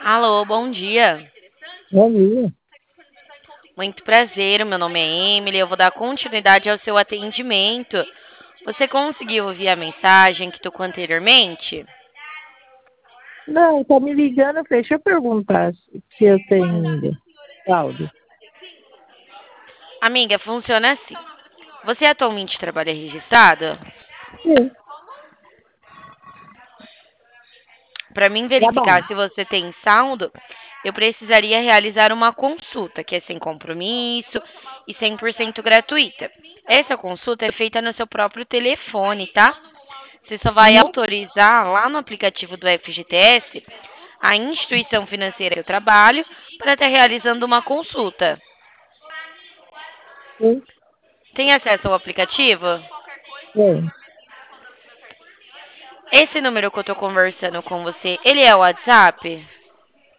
Alô, bom dia. Bom dia. Muito prazer, o meu nome é Emily. Eu vou dar continuidade ao seu atendimento. Você conseguiu ouvir a mensagem que tocou anteriormente? Não, tá me ligando, deixa eu perguntar se eu tenho ainda. Saldo. Amiga, funciona assim. Você atualmente trabalha registrada? Sim, Para mim verificar trabalho. se você tem saldo, eu precisaria realizar uma consulta, que é sem compromisso e 100% gratuita. Essa consulta é feita no seu próprio telefone, tá? Você só vai Uhum, autorizar lá no aplicativo do FGTS a instituição financeira que eu trabalho para estar realizando uma consulta. sim, Tem acesso ao aplicativo? sim. Esse número que eu estou conversando com você, ele é o WhatsApp?